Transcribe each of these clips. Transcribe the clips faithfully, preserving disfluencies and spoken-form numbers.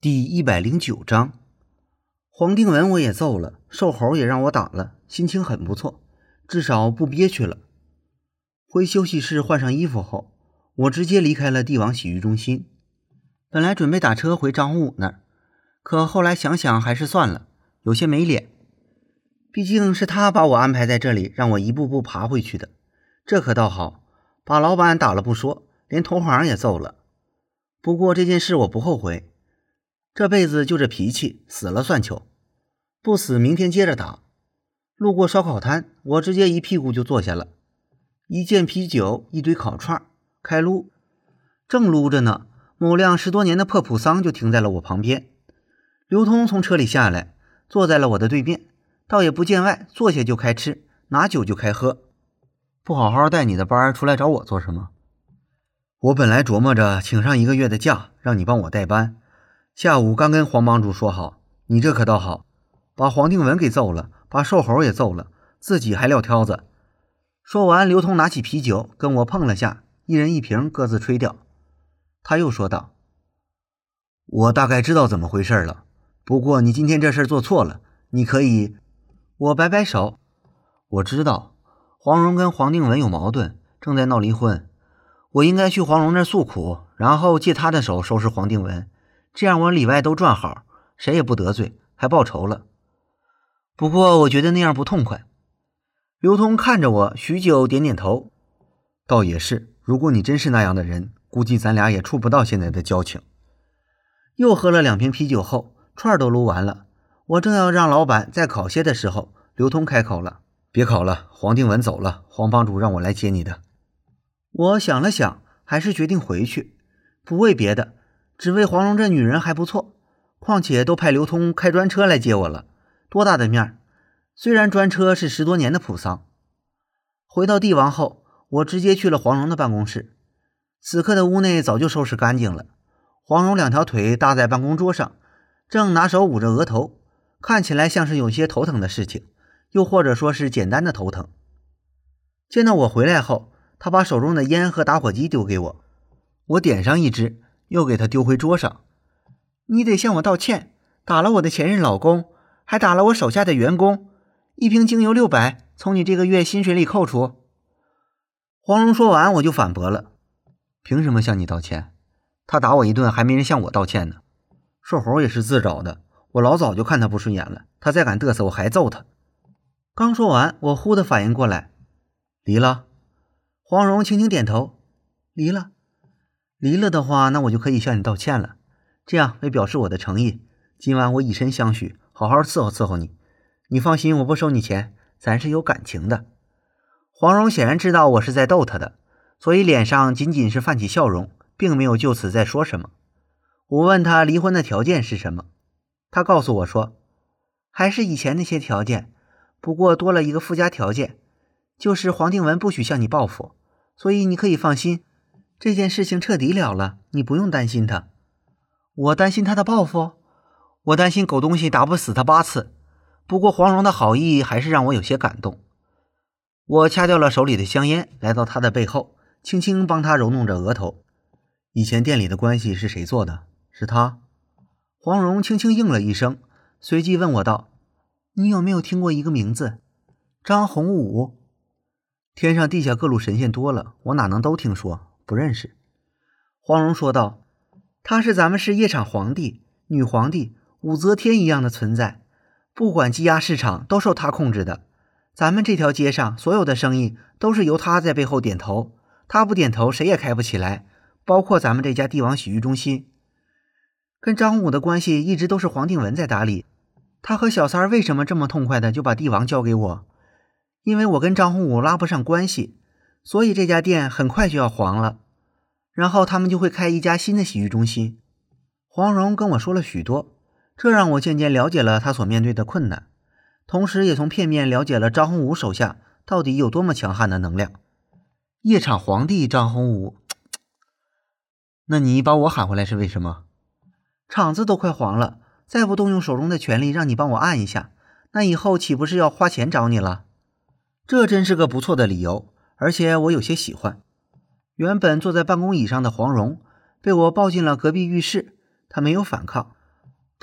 第一百零九章，黄定文我也揍了，瘦猴也让我打了，心情很不错，至少不憋屈了。回休息室换上衣服后，我直接离开了帝王洗浴中心。本来准备打车回张武那儿，可后来想想还是算了，有些没脸。毕竟是他把我安排在这里，让我一步步爬回去的。这可倒好，把老板打了不说，连同行也揍了。不过这件事我不后悔。这辈子就这脾气，死了算球，不死明天接着打。路过烧烤摊，我直接一屁股就坐下了，一件啤酒，一堆烤串，开撸。正撸着呢，某辆十多年的破普桑就停在了我旁边。刘通从车里下来，坐在了我的对面，倒也不见外，坐下就开吃，拿酒就开喝。不好好带你的班出来找我做什么？我本来琢磨着请上一个月的假，让你帮我代班。下午刚跟黄帮主说好，你这可倒好，把黄定文给揍了，把瘦猴也揍了，自己还撂挑子。说完，刘通拿起啤酒跟我碰了下，一人一瓶，各自吹掉。他又说道：我大概知道怎么回事了，不过你今天这事做错了，你可以……我摆摆手，我知道黄蓉跟黄定文有矛盾，正在闹离婚，我应该去黄蓉那儿诉苦，然后借他的手收拾黄定文，这样我里外都赚好，谁也不得罪，还报仇了。不过我觉得那样不痛快。刘通看着我，许久点点头，倒也是，如果你真是那样的人，估计咱俩也处不到现在的交情。又喝了两瓶啤酒后，串都撸完了，我正要让老板再烤些的时候，刘通开口了：别烤了，黄定文走了，黄帮主让我来接你的。我想了想，还是决定回去，不为别的，只为黄蓉这女人还不错，况且都派刘通开专车来接我了，多大的面。虽然专车是十多年的普桑。回到帝王后，我直接去了黄蓉的办公室。此刻的屋内早就收拾干净了，黄蓉两条腿搭在办公桌上，正拿手捂着额头，看起来像是有些头疼的事情，又或者说是简单的头疼。见到我回来后，她把手中的烟和打火机丢给我，我点上一支，又给他丢回桌上。你得向我道歉，打了我的前任老公，还打了我手下的员工，一瓶精油六百，从你这个月薪水里扣除。黄蓉说完，我就反驳了：凭什么向你道歉？他打我一顿，还没人向我道歉呢。瘦猴也是自找的，我老早就看他不顺眼了，他再敢嘚瑟我还揍他。刚说完，我忽地反应过来，离了？黄蓉轻轻点头，离了。离了的话，那我就可以向你道歉了。这样为表示我的诚意，今晚我以身相许，好好伺候伺候你。你放心，我不收你钱，咱是有感情的。黄蓉显然知道我是在逗她的，所以脸上仅仅是泛起笑容，并没有就此再说什么。我问她离婚的条件是什么，她告诉我说，还是以前那些条件，不过多了一个附加条件，就是黄定文不许向你报复，所以你可以放心，这件事情彻底了了，你不用担心他。我担心他的报复？我担心狗东西打不死他八次。不过黄蓉的好意还是让我有些感动。我掐掉了手里的香烟，来到他的背后，轻轻帮他揉弄着额头。以前店里的关系是谁做的？是他。黄蓉轻轻应了一声，随即问我道：你有没有听过一个名字？张洪武。天上地下各路神仙多了，我哪能都听说，不认识。黄蓉说道：他是咱们市夜场皇帝、女皇帝、武则天一样的存在，不管积压市场都受他控制的。咱们这条街上所有的生意都是由他在背后点头，他不点头谁也开不起来，包括咱们这家帝王洗浴中心。跟张武的关系一直都是黄定文在打理，他和小三儿为什么这么痛快的就把帝王交给我？因为我跟张洪武拉不上关系，所以这家店很快就要黄了，然后他们就会开一家新的洗浴中心。黄蓉跟我说了许多，这让我渐渐了解了他所面对的困难，同时也从片面了解了张洪武手下到底有多么强悍的能量。夜场皇帝张洪武，那你把我喊回来是为什么？场子都快黄了，再不动用手中的权力让你帮我按一下，那以后岂不是要花钱找你了？这真是个不错的理由，而且我有些喜欢。原本坐在办公椅上的黄蓉被我抱进了隔壁浴室，她没有反抗，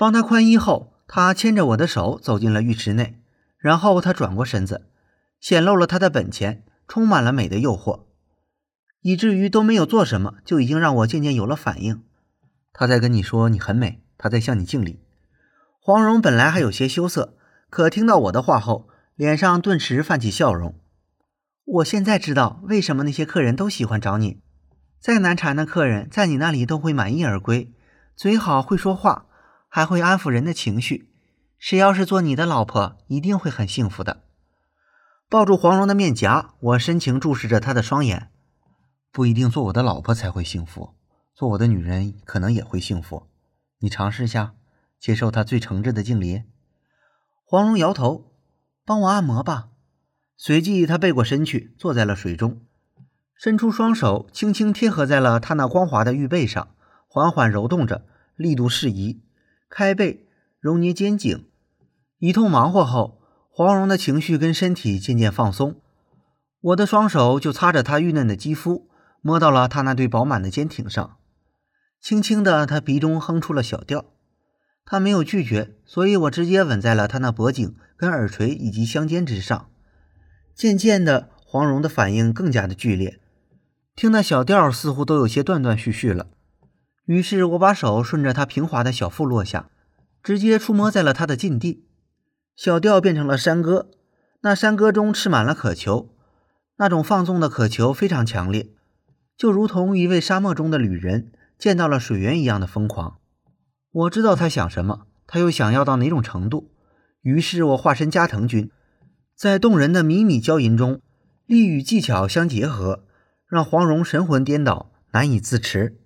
帮他宽衣后，他牵着我的手走进了浴池内，然后他转过身子，显露了他的本钱，充满了美的诱惑，以至于都没有做什么，就已经让我渐渐有了反应。他在跟你说你很美，他在向你敬礼。黄蓉本来还有些羞涩，可听到我的话后，脸上顿时泛起笑容。我现在知道为什么那些客人都喜欢找你，再难缠的客人在你那里都会满意而归，嘴好，会说话，还会安抚人的情绪。谁要是做你的老婆，一定会很幸福的。抱住黄蓉的面颊，我深情注视着她的双眼。不一定做我的老婆才会幸福，做我的女人可能也会幸福。你尝试下，接受她最诚挚的敬礼。黄蓉摇头，帮我按摩吧。随即她背过身去，坐在了水中，伸出双手轻轻贴合在了她那光滑的玉背上，缓缓揉动着，力度适宜，开背揉捏肩颈。一通忙活后，黄蓉的情绪跟身体渐渐放松，我的双手就擦着她玉嫩的肌肤，摸到了她那对饱满的坚挺上，轻轻的她鼻中哼出了小调。她没有拒绝，所以我直接吻在了她那脖颈跟耳垂以及香肩之上。渐渐的，黄蓉的反应更加的剧烈，听那小调似乎都有些断断续续了。于是我把手顺着她平滑的小腹落下，直接触摸在了她的禁地。小调变成了山歌，那山歌中吃满了渴求，那种放纵的渴求非常强烈，就如同一位沙漠中的旅人见到了水源一样的疯狂。我知道他想什么，他又想要到哪种程度，于是我化身加藤君，在动人的靡靡娇吟中，力与技巧相结合，让黄蓉神魂颠倒，难以自持。